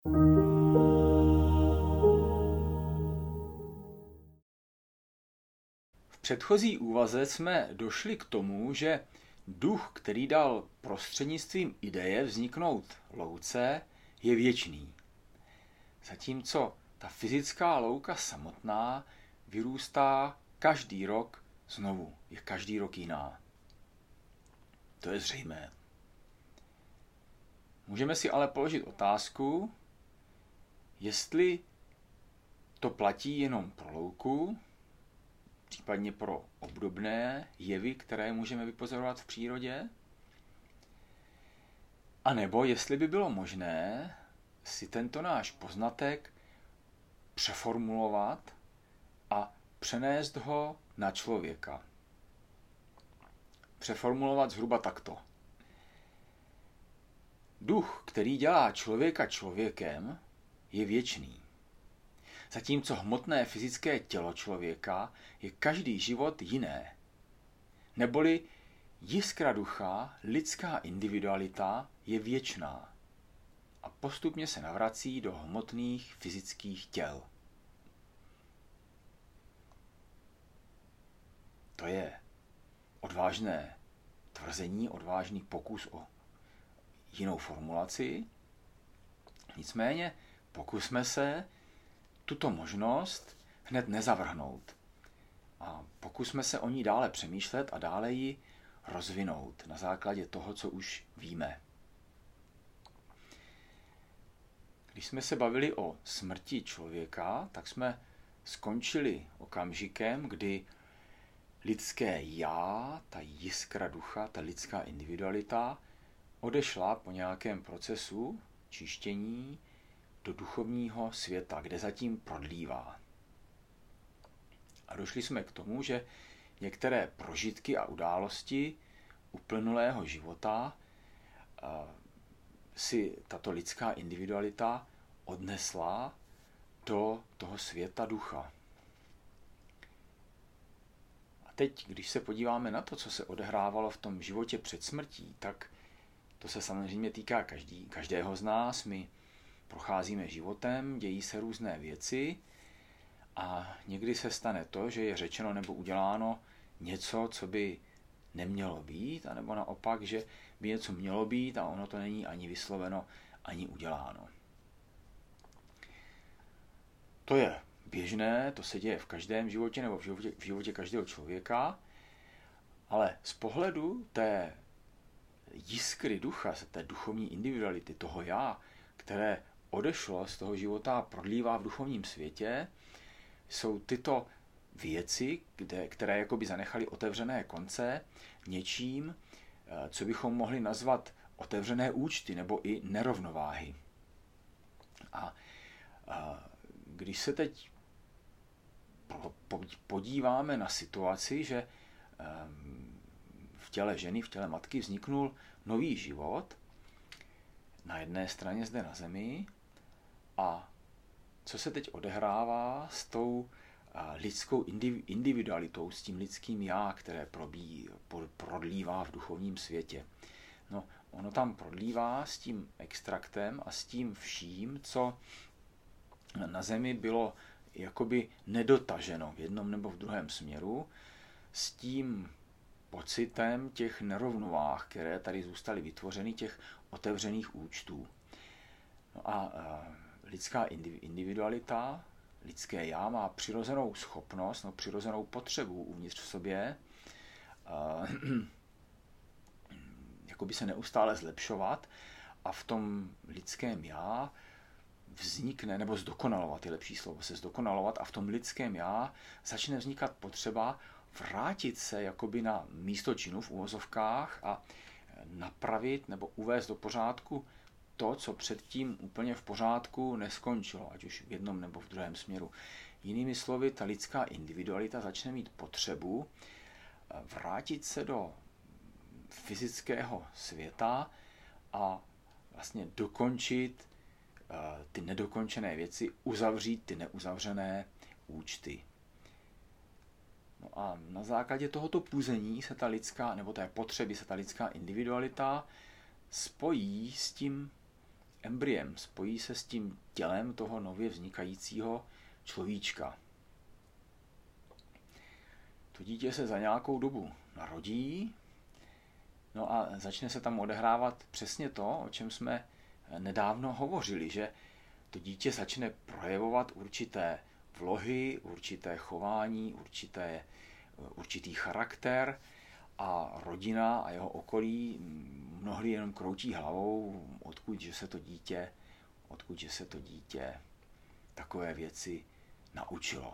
V předchozí úvaze jsme došli k tomu, že duch, který dal prostřednictvím ideje vzniknout louce, je věčný. Zatímco ta fyzická louka samotná vyrůstá každý rok znovu, je každý rok jiná. To je zřejmé. Můžeme si ale položit otázku, jestli to platí jenom pro louku, případně pro obdobné jevy, které můžeme vypozorovat v přírodě, anebo jestli by bylo možné si tento náš poznatek přeformulovat a přenést ho na člověka. Přeformulovat zhruba takto. Duch, který dělá člověka člověkem, je věčný. Zatímco hmotné fyzické tělo člověka je každý život jiné. Neboli jiskra ducha, lidská individualita je věčná a postupně se navrací do hmotných fyzických těl. To je odvážné tvrzení, odvážný pokus o jinou formulaci. Nicméně pokusme se tuto možnost hned nezavrhnout. A pokusme se o ní dále přemýšlet a dále ji rozvinout na základě toho, co už víme. Když jsme se bavili o smrti člověka, tak jsme skončili okamžikem, kdy lidské já, ta jiskra ducha, ta lidská individualita, odešla po nějakém procesu čištění do duchovního světa, kde zatím prodlívá. A došli jsme k tomu, že některé prožitky a události uplynulého života si tato lidská individualita odnesla do toho světa ducha. A teď, když se podíváme na to, co se odehrávalo v tom životě před smrtí, tak to se samozřejmě týká každého z nás. My procházíme životem, dějí se různé věci a někdy se stane to, že je řečeno nebo uděláno něco, co by nemělo být, anebo naopak, že by něco mělo být a ono to není ani vysloveno, ani uděláno. To je běžné, to se děje v každém životě nebo v životě každého člověka, ale z pohledu té jiskry ducha, té duchovní individuality, toho já, které odešlo z toho života a prodlívá v duchovním světě, jsou tyto věci, které jakoby zanechaly otevřené konce, něčím, co bychom mohli nazvat otevřené účty nebo i nerovnováhy. A když se teď podíváme na situaci, že v těle ženy, v těle matky vzniknul nový život, na jedné straně zde na zemi, a co se teď odehrává s tou lidskou individualitou, s tím lidským já, které prodlívá v duchovním světě. No, ono tam prodlívá s tím extraktem a s tím vším, co na zemi bylo jakoby nedotaženo v jednom nebo v druhém směru, s tím pocitem těch nerovnovách, které tady zůstaly vytvořeny, těch otevřených účtů. No a lidská individualita, lidské já má přirozenou schopnost, přirozenou potřebu uvnitř v sobě jakoby se neustále zlepšovat a v tom lidském já vznikne, nebo zdokonalovat, je lepší slovo, se zdokonalovat a v tom lidském já začne vznikat potřeba vrátit se jakoby na místo činu v uvozovkách a napravit nebo uvést do pořádku to, co předtím úplně v pořádku neskončilo, ať už v jednom nebo v druhém směru. Jinými slovy, ta lidská individualita začne mít potřebu vrátit se do fyzického světa a vlastně dokončit ty nedokončené věci, uzavřít ty neuzavřené účty. No a na základě tohoto puzení se ta lidská, nebo té potřeby se ta lidská individualita spojí s tím embryem, spojí se s tím tělem toho nově vznikajícího človíčka. To dítě se za nějakou dobu narodí, no a začne se tam odehrávat přesně to, o čem jsme nedávno hovořili, že to dítě začne projevovat určité vlohy, určité chování, určitý charakter a rodina a jeho okolí mnohdy jenom kroutí hlavou, odkud se to dítě takové věci naučilo.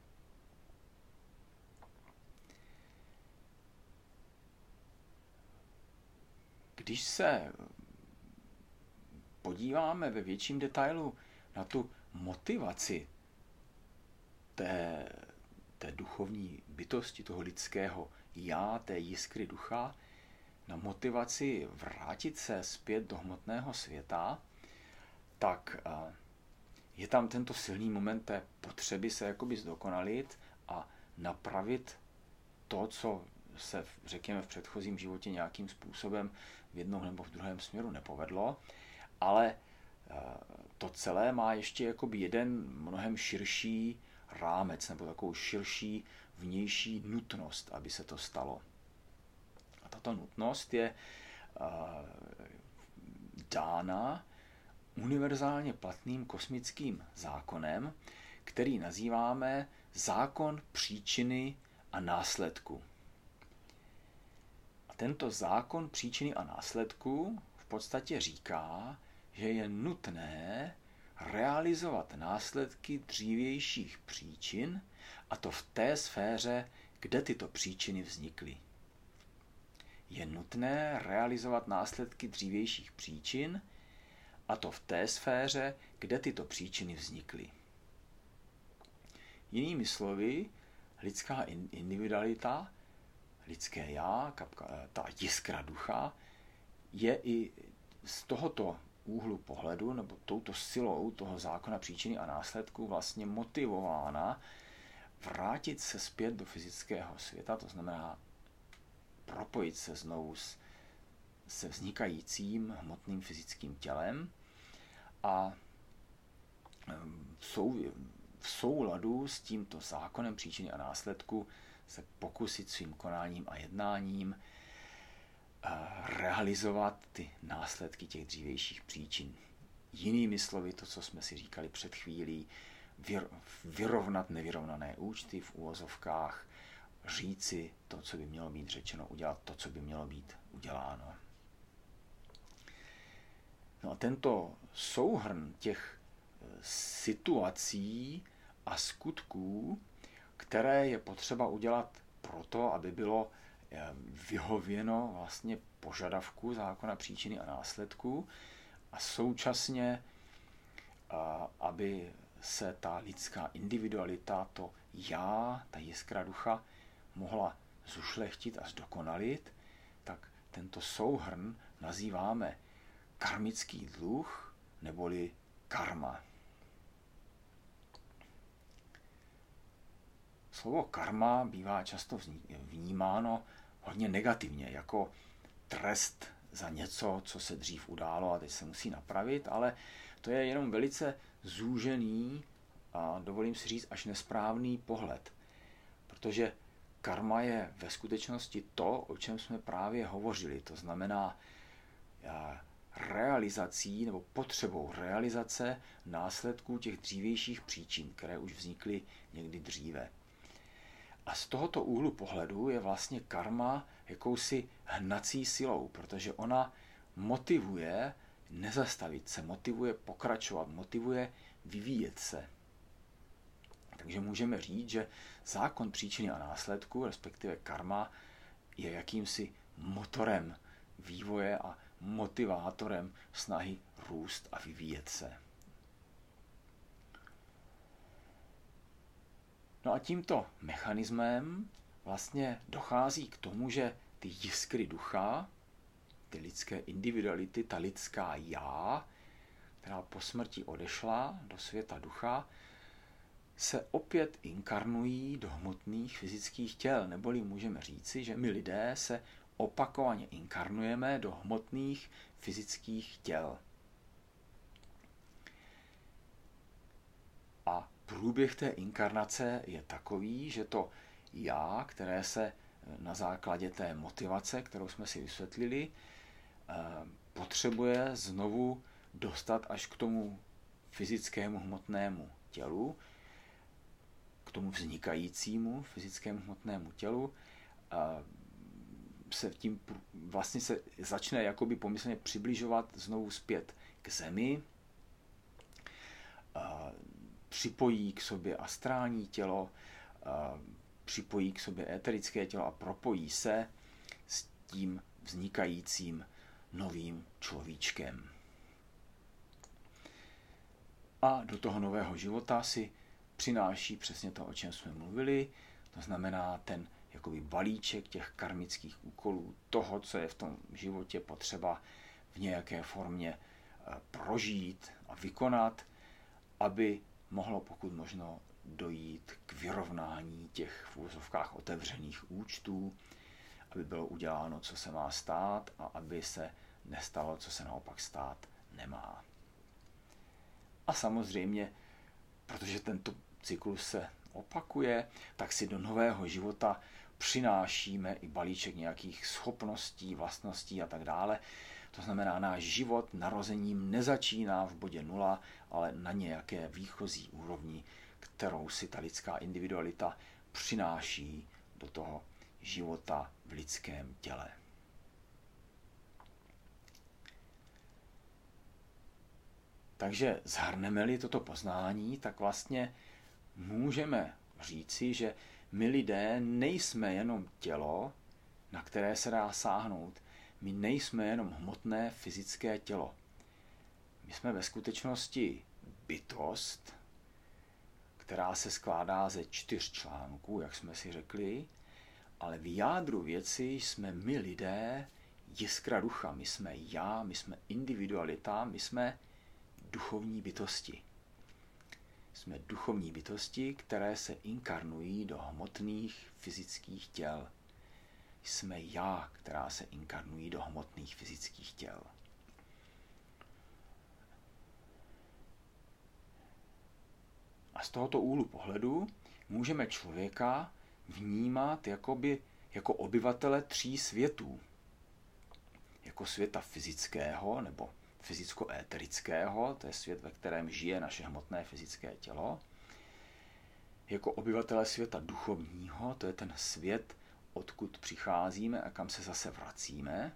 Když se podíváme ve větším detailu na tu motivaci té duchovní bytosti, toho lidského já, té jiskry ducha, na motivaci vrátit se zpět do hmotného světa, tak je tam tento silný moment té potřeby se jakoby zdokonalit a napravit to, co se, řekněme, v předchozím životě nějakým způsobem v jednom nebo v druhém směru nepovedlo, ale to celé má ještě jakoby jeden mnohem širší rámec nebo takovou širší vnější nutnost, aby se to stalo. A tato nutnost je dána univerzálně platným kosmickým zákonem, který nazýváme zákon příčiny a následku. A tento zákon příčiny a následku v podstatě říká, že je nutné realizovat následky dřívějších příčin, a to v té sféře, kde tyto příčiny vznikly. Je nutné realizovat následky dřívějších příčin, a to v té sféře, kde tyto příčiny vznikly. Jinými slovy, lidská individualita, lidské já, ta jiskra ducha, je i z tohoto úhlu pohledu, nebo touto silou toho zákona příčiny a následku vlastně motivována vrátit se zpět do fyzického světa, to znamená propojit se znovu se vznikajícím hmotným fyzickým tělem a v souladu s tímto zákonem příčiny a následku se pokusit svým konáním a jednáním realizovat ty následky těch dřívějších příčin. Jinými slovy, to, co jsme si říkali před chvílí, vyrovnat nevyrovnané účty v uvozovkách, říci to, co by mělo být řečeno, udělat to, co by mělo být uděláno. No a tento souhrn těch situací a skutků, které je potřeba udělat proto, aby bylo vyhověno vlastně požadavku zákona příčiny a následků a současně, aby se ta lidská individualita, to já, ta jiskra ducha, mohla zušlechtit a zdokonalit, tak tento souhrn nazýváme karmický dluh neboli karma. Slovo karma bývá často vnímáno hodně negativně, jako trest za něco, co se dřív událo a teď se musí napravit, ale to je jenom velice zúžený a dovolím si říct až nesprávný pohled. Protože karma je ve skutečnosti to, o čem jsme právě hovořili. To znamená realizací nebo potřebou realizace následků těch dřívějších příčin, které už vznikly někdy dříve. A z tohoto úhlu pohledu je vlastně karma jakousi hnací silou, protože ona motivuje nezastavit se, motivuje pokračovat, motivuje vyvíjet se. Takže můžeme říct, že zákon příčiny a následku, respektive karma, je jakýmsi motorem vývoje a motivátorem snahy růst a vyvíjet se. No a tímto mechanismem vlastně dochází k tomu, že ty jiskry ducha, ty lidské individuality, ta lidská já, která po smrti odešla do světa ducha, se opět inkarnují do hmotných fyzických těl, neboli můžeme říci, že my lidé se opakovaně inkarnujeme do hmotných fyzických těl. průběh té inkarnace je takový, že to já, které se na základě té motivace, kterou jsme si vysvětlili, potřebuje znovu dostat až k tomu fyzickému hmotnému tělu, k tomu vznikajícímu fyzickému hmotnému tělu, se tím vlastně se začne jakoby pomyslně přibližovat znovu zpět k zemi, připojí k sobě astrální tělo, připojí k sobě éterické tělo a propojí se s tím vznikajícím novým človíčkem. A do toho nového života si přináší přesně to, o čem jsme mluvili, to znamená ten jakoby balíček těch karmických úkolů, toho, co je v tom životě potřeba v nějaké formě prožít a vykonat, aby mohlo pokud možno dojít k vyrovnání těch v úvozovkách otevřených účtů, aby bylo uděláno, co se má stát a aby se nestalo, co se naopak stát nemá. A samozřejmě, protože tento cyklus se opakuje, tak si do nového života přinášíme i balíček nějakých schopností, vlastností a tak dále. To znamená, náš život narozením nezačíná v bodě 0, ale na nějaké výchozí úrovni, kterou si ta lidská individualita přináší do toho života v lidském těle. Takže shrneme-li toto poznání, tak vlastně můžeme říci, že my lidé nejsme jenom tělo, na které se dá sáhnout. My nejsme jenom hmotné fyzické tělo. My jsme ve skutečnosti bytost, která se skládá ze 4 článků, jak jsme si řekli, ale v jádru věci jsme my lidé, jiskra ducha. My jsme já, my jsme individualita, my jsme duchovní bytosti. Jsme duchovní bytosti, které se inkarnují do hmotných fyzických těl. Jsme já, která se inkarnují do hmotných fyzických těl. A z tohoto úhlu pohledu můžeme člověka vnímat jako obyvatele 3 světů. Jako světa fyzického nebo fyzicko-éterického, to je svět, ve kterém žije naše hmotné fyzické tělo. Jako obyvatele světa duchovního, to je ten svět, odkud přicházíme a kam se zase vracíme.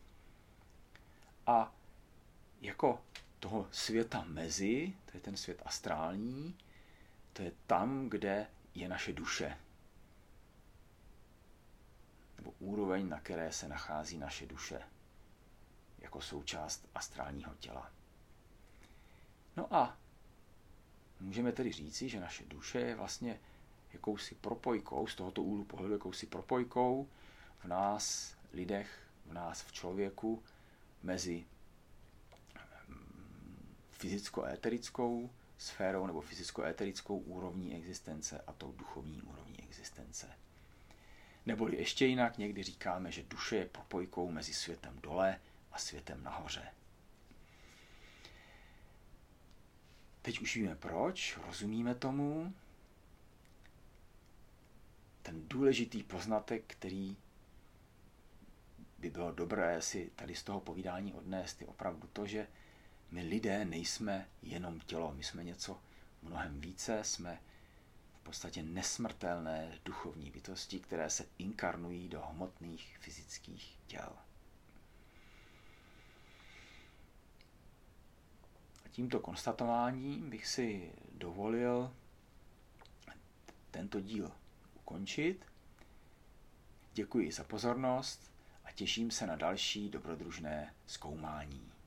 A jako toho světa mezi, to je ten svět astrální, to je tam, kde je naše duše. Nebo úroveň, na které se nachází naše duše. Jako součást astrálního těla. No a můžeme tedy říci, že naše duše je vlastně jakousi propojkou, z tohoto úhlu pohledu jakousi propojkou v nás lidech, v nás v člověku mezi fyzicko-éterickou sférou nebo fyzicko-éterickou úrovní existence a tou duchovní úrovní existence. Neboli ještě jinak někdy říkáme, že duše je propojkou mezi světem dole a světem nahoře. Teď už víme proč, rozumíme tomu. Ten důležitý poznatek, který by bylo dobré si tady z toho povídání odnést, je opravdu to, že my lidé nejsme jenom tělo, my jsme něco mnohem více, jsme v podstatě nesmrtelné duchovní bytosti, které se inkarnují do hmotných fyzických těl. A tímto konstatováním bych si dovolil tento díl ukončit. Děkuji za pozornost a těším se na další dobrodružné zkoumání.